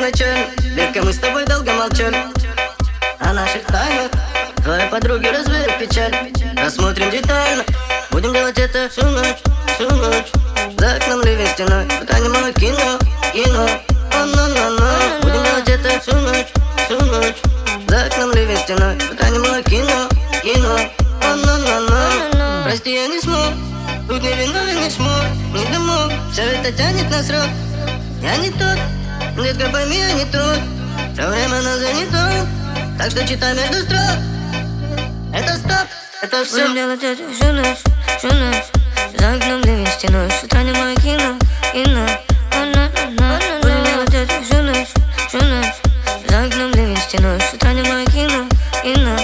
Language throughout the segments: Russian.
ночами, редко мы с тобой долго молчали о наших тайнах. Твои подруги развеют печаль. Рассмотрим детально. Будем делать это всю ночь, всю ночь. За окном ливень стеной. Это немало кино, кино. О-на-на-на. Будем делать это всю ночь, всю ночь. За окном ливень стеной. Это немало кино, кино. О-на-на-на. Прости, я не смог. Тут не виновен, не смог, не домог. Все это тянет на срок. Я не тот, детка, пойми, я не тот. Все время нас занято, так что читай между строк. Это стоп, это все. Будем делать это всю ночь, всю ночь. За окном ливень стеной. С утра немое кино, кино. Будем делать это всю ночь, всю ночь. За окном ливень стеной. С утра немое кино, кино.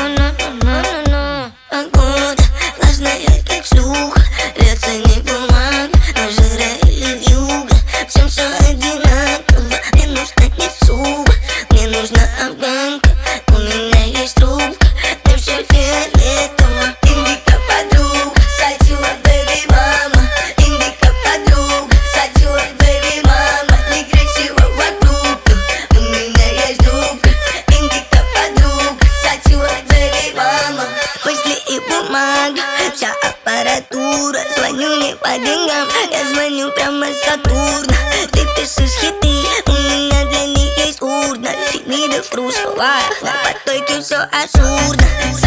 Погода влажная, как шлюха. Льется не бумага, но жира или вьюга. Всем все одинаково, мне нужна не суба. Мне нужна афганка, у меня есть трубка. Ты все фиолетово, индика подруга. Сатила, бэби, мама, индика подруга. Сатила, бэби, мама, некрасиво вокруг. У меня есть трубка, индика подруга. Сатила, бэби, мама. Мысли и бумага, вся аппаратура. Звоню не по деньгам, я звоню прямо с Сатурна. Ты пишешь хиты, у меня для них есть урна. Фемида в кружку, на потоке все ажурно.